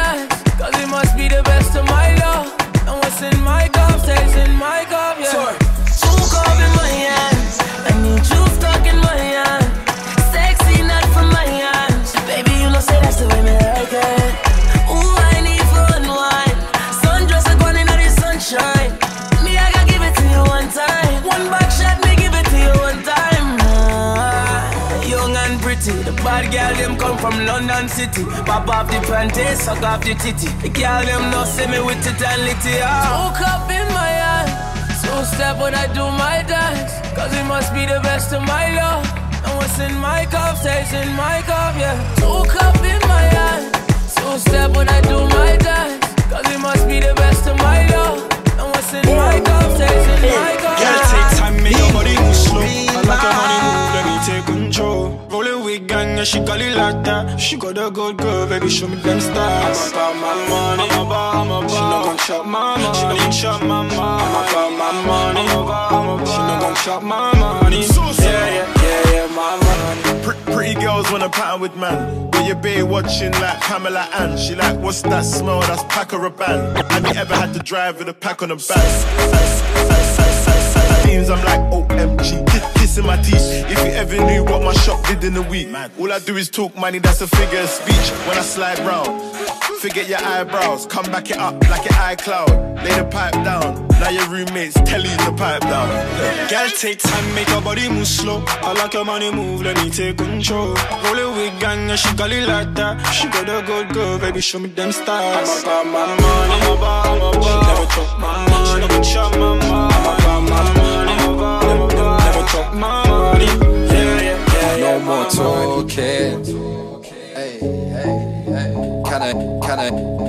that's the way me like it. Ooh, I need fun wine. Sundress a gone in the sunshine. Me, I gotta give it to you one time. One back shot, me give it to you one time. Ah, young and pretty, the bad girl them come from London City. Pop off the panties, suck off the titty. The girl them no see me with it and litty. Ah. Two cup in my hand, two step when I do my dance. Cause it must be the best of my love. And what's in my cup stays in my cup, yeah. Two cup in my hand, two step when I do my dance. Cause it must be the best of my love. And what's in my cup stays in my cup. Girl, take time, make your body move slow. I like your money move, let me take control. Rollin' with gang, yeah, she got it like that. She got a good girl, baby, show me them stars. I'm about my money, I'm about, I'm about. She not gon' chop my money, she not gon' chop my money. I'm about my money, I'm about, I'm about. She not gon' chop my money. Yeah, yeah, yeah, yeah, my money. Pretty, pretty girls wanna pattern with man. But your bae watching like Pamela Ann. She like, what's that smell? That's pack or a band. Have you ever had to drive with a pack on the back? I'm like O M G, kissing my teeth. If you ever knew what my shop did in a week, man, all I do is talk money, that's a figure of speech. When I slide round, forget your eyebrows, come back it up like your iCloud. Lay the pipe down, now your roommates tell you to pipe down. Girl, take time, make your body move slow. I like your money move, let me take control. Rollin' with gang, yeah, she got it like that. She got a good girl, baby, show me them stars. I'm about my money, I'm about, I'm about. She never talk my money, she never chop my money. I'm about my money, I'm about, I'm about. Never talk my money, yeah, yeah, yeah, yeah. No more talking. Hey, hey, hey. Kinda, kinda.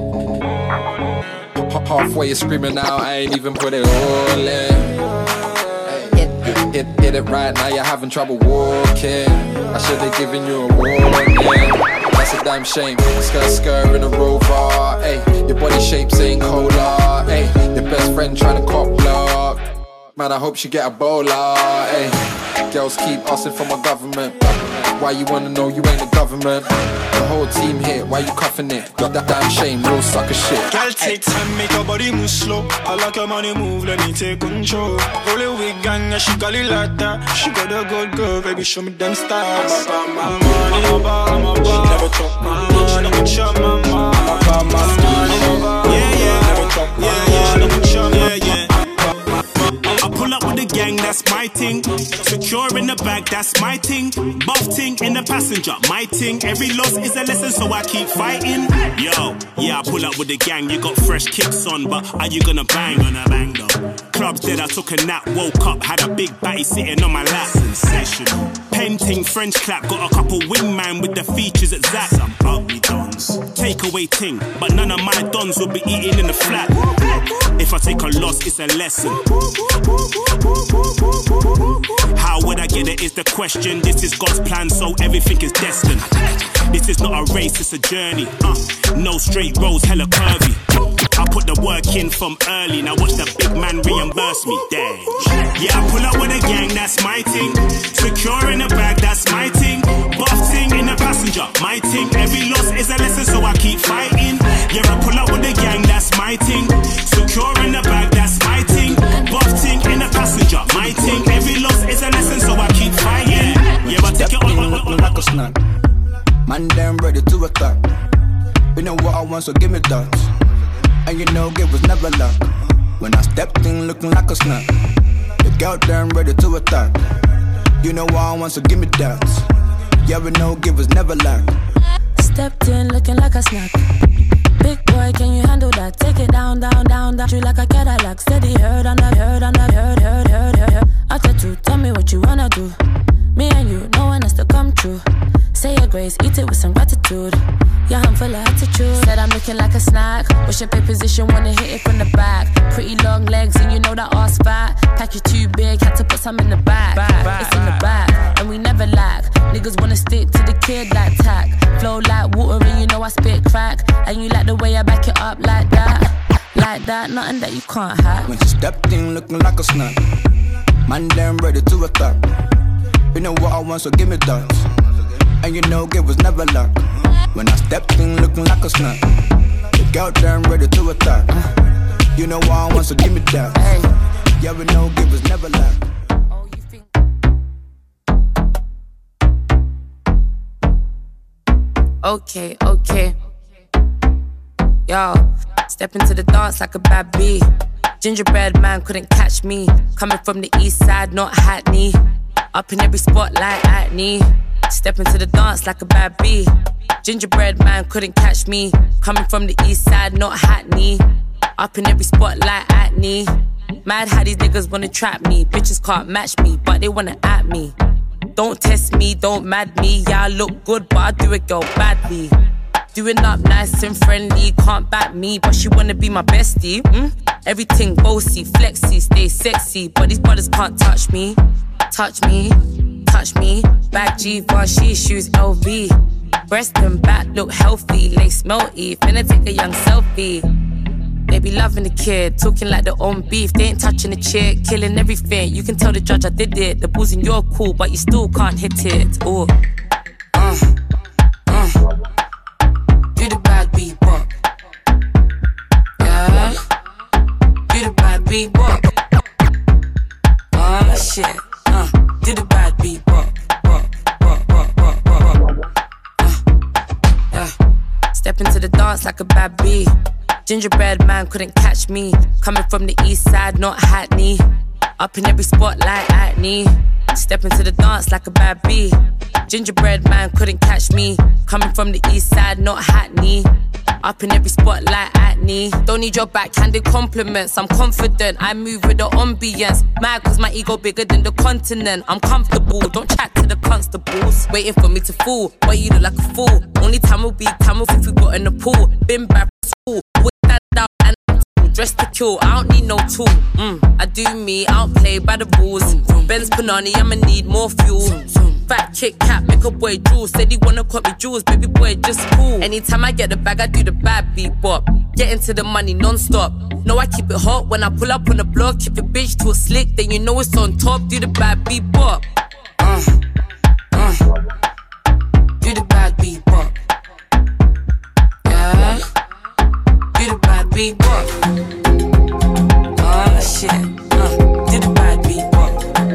Halfway you're screaming out, I ain't even put it all in. Hey, hit, hit, hit it right now, you're having trouble walking. I should've given you a warning. That's a damn shame. Skirt, skirt in a rover. Hey, your body shape's ain't cola. Hey, your best friend trying to cop block. Man, I hope she get a bowler. Hey, girls keep asking for my government. Why you wanna know you ain't the government? The whole team here, why you cuffing it? Got that damn shame, real sucker shit. Girl, take time, make your body move slow. I like your money move, let me take control. Rollin' with gang, yeah, she got it like that. She got a good girl, baby, show me them stars. I'm about my money, I'm about, I'm about. She never talk my money, she never chop my money. I'm about my money, I'm about, yeah, yeah. Never talk my money, she never chop my money. Yeah, yeah. I pull up with the gang, that's my thing. Secure in the bag, that's my thing. Buff ting in the passenger, my thing. Every loss is a lesson, so I keep fighting. Yo, yeah, I pull up with the gang. You got fresh kicks on, but are you gonna bang? Gonna bang though. Clubs dead, I took a nap, woke up, had a big batty sitting on my lap. Sensational. Painting, French clap, got a couple wingman with the features at Zach. Some ugly dons. Takeaway ting, but none of my dons will be eating in the flat. If I take a loss, it's a lesson. How would I get it is the question. This is God's plan, so everything is destined. This is not a race, it's a journey. uh, No straight roads, hella curvy. I put the work in from early. Now watch the big man reimburse me. Damn. Yeah, I pull up with a gang, that's my thing. Secure in the bag, that's my thing. Buff ting in the passenger, my thing. Every loss is a lesson, so I keep fighting. Yeah, I pull up with the gang, that's my thing. Secure in the bag, that's my thing. Buff ting in the passenger, my thing. Every loss is a lesson, so I keep fighting. Yeah, but take it on, on, on, on like a snack. Man, damn ready to attack. You know what I want, so give me that. And you know it was never luck. When I stepped in looking like a snack. The girl damn ready to attack. You know what I want, so give me that. Yeah, we know it was never luck. Stepped in looking like a snack. Big boy, can you handle that? Take it down, down, down, down. You like a Cadillac. Steady, heard on that, heard on that, heard, heard, heard, heard, heard. After two, tell me what you wanna do. Me and you, no one has to come true. Say your grace, eat it with some gratitude. Yeah, I'm full of attitude. Said I'm looking like a snack. Wish your pay position, wanna hit it from the back. Pretty long legs, and you know that ass fat. Pack you too big, had to put some in the back. back it's in the back, and we never lack. Niggas wanna stick to the kid like tack. Flow like water, and you know I spit crack. And you like the way I back it up like that. Like that, nothing that you can't hack. When she stepped in looking like a snack. Man, damn ready to attack. You know what I want, so give me that. And you know it was never luck. When I stepped in looking like a snack. The girl damn ready to attack. You know what I want, so give me that. Yeah, we know it was never luck. okay, okay. Yo, step into the dance like a bad bee. Gingerbread man couldn't catch me. Coming from the east side, not Hackney. Up in every spot like Hackney. Step into the dance like a bad bee. Gingerbread man couldn't catch me. Coming from the east side, not Hackney. Up in every spot like Hackney. Mad how these niggas wanna trap me. Bitches can't match me, but they wanna at me. Don't test me, don't mad me. Yeah, I look good, but I do it, girl, badly. Doing up nice and friendly, can't back me, but she wanna be my bestie. Mm? Everything bossy, flexy, stay sexy, but these brothers can't touch me. Touch me, touch me. Back Givenchy, shoes L V. Breast and back look healthy, lace melty. Finna take a young selfie. They be loving the kid, talking like their own beef. They ain't touching the chick, killing everything. You can tell the judge I did it. The booze in your cool, but you still can't hit it. Oh, uh, uh. Do the bad beat walk. Yeah. Do the bad beat walk. Oh shit. Uh. Do the bad beat walk. Walk, walk, walk, walk, walk, walk. Uh. Yeah. Step into the dance like a bad bee. Gingerbread man couldn't catch me. Coming from the east side, not Hackney. Up in every spot like Hackney. Step into the dance like a bad bee. Gingerbread man couldn't catch me. Coming from the east side, not Hackney. Up in every spot like Hackney. Don't need your backhanded compliments. I'm confident, I move with the ambience. Mad cause my ego bigger than the continent. I'm comfortable, don't chat to the constables. Waiting for me to fall, but you look like a fool. Only time will be time if we got in the pool. Been back from school, always stand out and I'm dressed to kill. I don't need no tool, mm. I do me, I don't play by the rules. Benz Panani, I'ma need more fuel. Fat Kit Kat, make a boy drool. Said he wanna cut me jewels, baby boy, just cool. Anytime I get the bag, I do the bad beat bop. Get into the money non-stop. No, I keep it hot when I pull up on the block. Keep your bitch too slick, then you know it's on top. Do the bad beat bop. Uh, uh. Do the bad beat bop. Yeah. Do the bad beat bop. Oh shit. Uh, do the bad beat bop.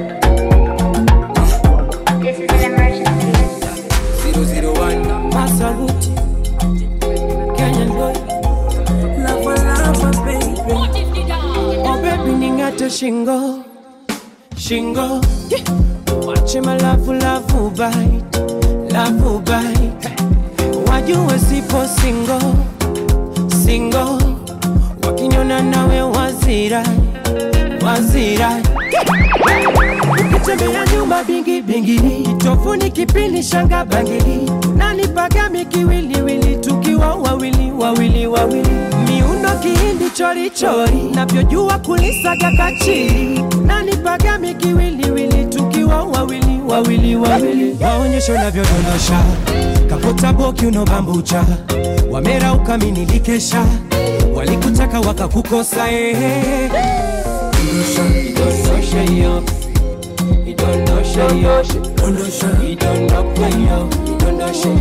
zero one Masaruti Kenyan boy Lava lava baby Oh baby ningate shingo Shingo Watch my love love bite Love bite Wajue sipo single Single Wakinyona nawe wazira Wazira Ukitembea nyumba bingi bingi Tofuni kipini shanga bangili Nani pagami kiwili wili Tukiwa wawili wawili wawili Miuno kihindi chori chori Navyojua kulisaga kachiri Nani pagami kiwili wili Tukiwa wawili wawili wawili Waonyesho navyodondosha Kapota boki unobambucha Wamera ukaminikesha Walikutaka wakakukosa eh Idondosha yo Idondosha yo Idondosha Idondosha yo Idondosha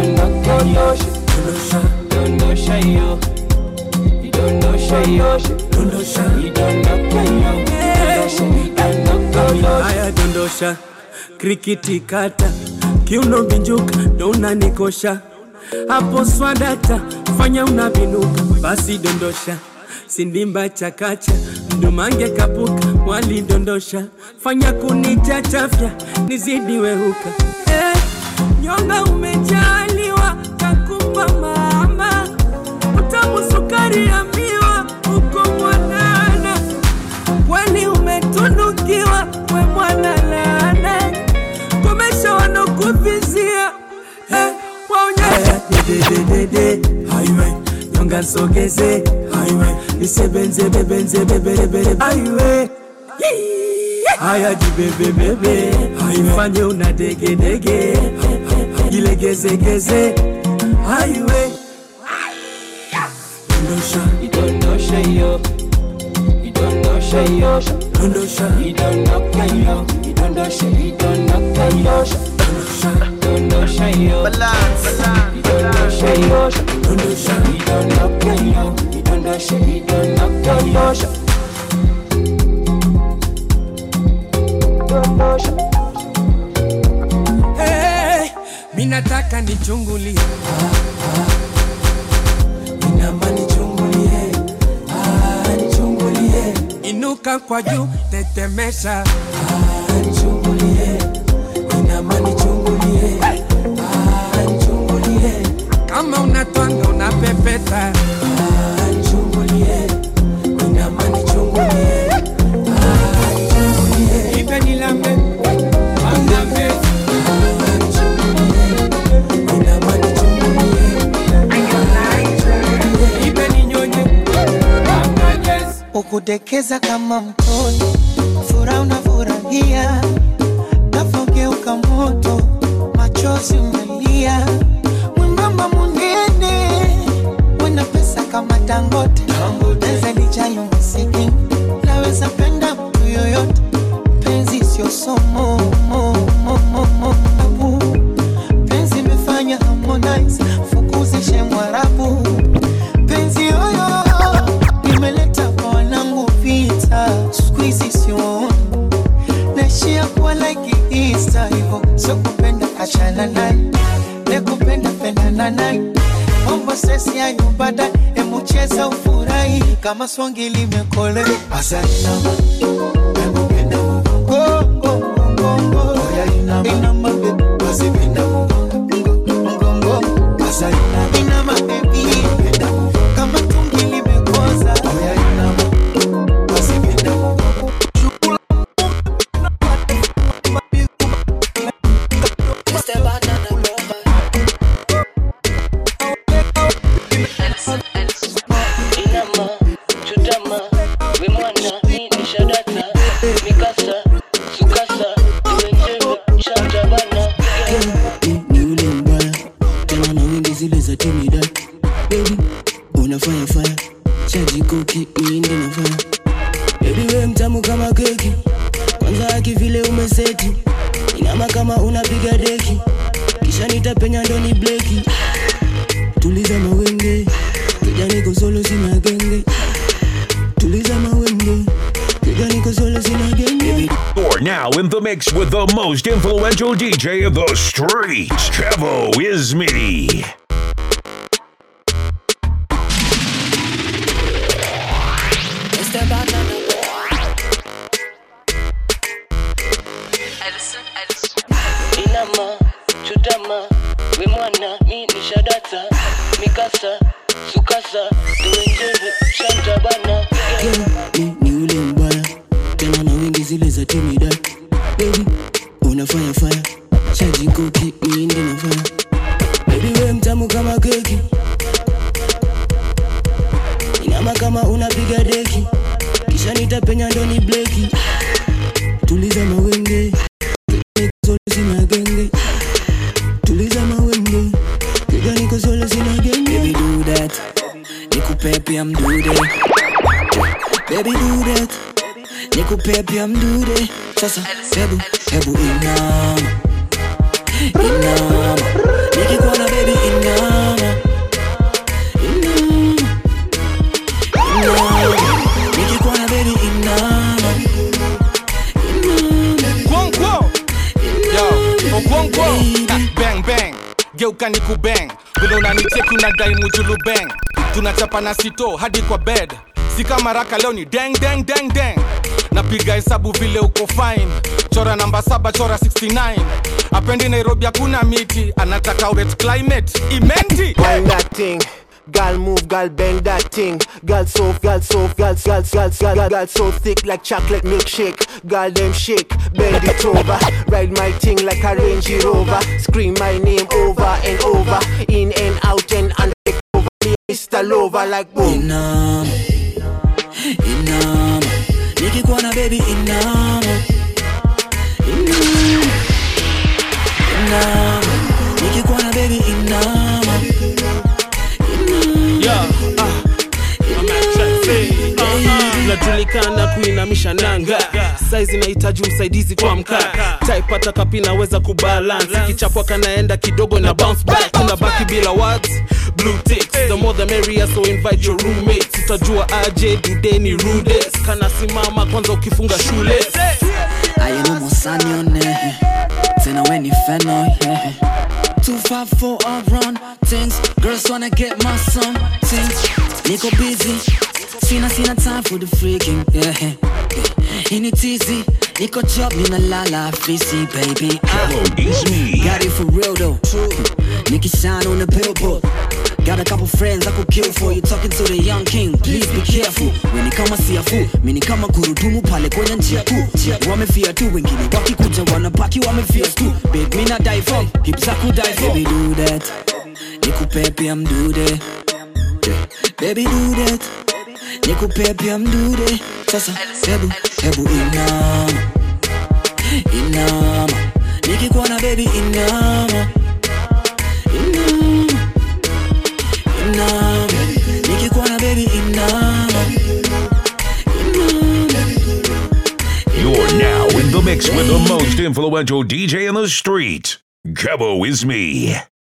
Idondosha yo Idondosha yo Idondosha Idondosha yo Idondosha yo Haya dondosha Krikiti kata Kiuno binjuka Dona nikosha Hapo swadata Fanya unabinuka Basi dondosha Sindimba chakacha Ndumange kapuka Wali dondosha Fanya kunita chafya Nizidi wehuka eh, Nyonga umejaliwa Kakupa mama Utamu sukari ya miwa Uko mwanana Kweli umetunukiwa We mwana lana Komesha wanokuvizia eh, Waonyesha Dede dede dede Highway Nyonga sogeze Highway Nisebenze bebenze bebere bere Highway Haya di bebe bebe Haifanye una dege dege Gile geze geze Highway Idondosha Idondosha yo Idondosha yo Idondosha Idondosha yo Idondosha Idondosha yo Idondosha yo Balance Idondosha yo Idondosha Idondosha yo Idondosha Idondosha yo Hey, minataka nichungulie. Inama nichungulie, ah, nichungulie. Inuka kwa juu, tetemesha, ah, nichungulie. Inama nichungulie, ah, nichungulie. Kama unatwanga unapepeta, ah, nichungulie. Inama nichungulie, ah, nichungulie. Ipe nilambe, amlambe, ah, nichungulie. Inama nichungulie, ipe ninyonye, amanyes. Ukudekeza kama mtoto, furaha unafurahia, nafogeuka moto, machozi umelia. Mwembamba munene, wena pesa kama Dangote, pesa lijayo msiki, naweza penda mtu yoyote, penzi sio somo, mo, mo, mo, mo, abu. Penzi mefanya Harmonize, fukuze shemwarabu. Penzi yoyo, nimeleta kwa wanangu vita, squeezy sio naishia kuwa like Easter hivo. So kupenda achana naye, nekupenda pendana naye. Mambo sesi ya nyumbada, emu cheza ufurahi kama swangi limekole. Asali nama, emu penda mgongo, mgongo, mgongo. Oya inama, inama baby, basi penda mgongo, mgongo. Asali nama, inama baby, penda kama tungi limekoza. Oya inama, basi penda mgongo. Now in the mix with the most influential D J of the streets, Kevo is me. Inama, chutama, wemwana, mi nishadata, mikasa, sukasa, tuenjeve, shanta bana. Ni ule mbaya, tena na wingi zile za timida. Baby, una fire fire, chaji koki, miindi na fire. Baby we mtamu kama keki, inama kama unapiga deki, kisha nitapenya ndoni bleki. Tuliza mawenge, niko sina genge. Tuliza mawenge, niko solo sina genge. Baby do that, nikupe pia mdude. Baby do that, nikupe pia mdude. Sasa hebu hebu inama, inama. Nikikuona baby inama, inama, inama. Nikikuona baby inama, inama. Kwonkwo, yo, kwonkwo. Bang bang, geuka niku bang. Vile unanicheki unadai mujulu bang. Tunachapa na sito hadi kwa bed. Sika maraka leo ni dang dang dang dang. Napiga hesabu vile uko fine. Chora namba saba, chora sixty-nine. Apendi Nairobi hakuna miti. Anataka wet climate, imenti. Wind that thing, girl move, girl bend that thing. Girl soft, girl soft, girl, girl, girl, girl, girl so thick like chocolate milkshake. Girl them shake, bend it over. Ride my thing like a Range Rover. Scream my name over and over. In and out and under over. Me Mister Lover like boom. Inama, inama. Nikikuona baby inama, inama, inama. Nikikuona baby inama, inama. Yeah, ah, I'm actually uh-huh. Najulikana kuinamisha nanga, size inahitaji msaidizi kwa mkaa. Type ata kapi naweza kubalance, kichapwa kanaenda kidogo na bounce back. Tunabaki bila words, blue ticks, the more the merrier, so invite your roommates. Utajua aje dudeni rude, kana simama kwanza ukifunga shule. Ayeno mosanyone, tena weni feno, yeah. two five four I run things. Girls wanna get my son things. Nico busy. Sina sina time for the freaking. Yeah. In it easy. Nico job nina lala fizzy baby. Hello, it's me. Got it for real though. Nicky shine on the billboard. Got a couple friends I could kill for you. Talking to the young king, please be careful. When you come and see a fool, mini kama gurudumu pale kwenye njia kuu. Wamefia tu wengine wakikuja wanabaki wamefia tu. Babe mina die for, hips aku die for. Baby do that, nikupe pia mdude. Baby do that, nikupe pia mdude. Sasa hebu, hebu inama, inama. Nikikuona baby inama, inama. Inama, nikikuona baby inama, inama. You're now in the mix with the most influential D J in the street. Kevo is me.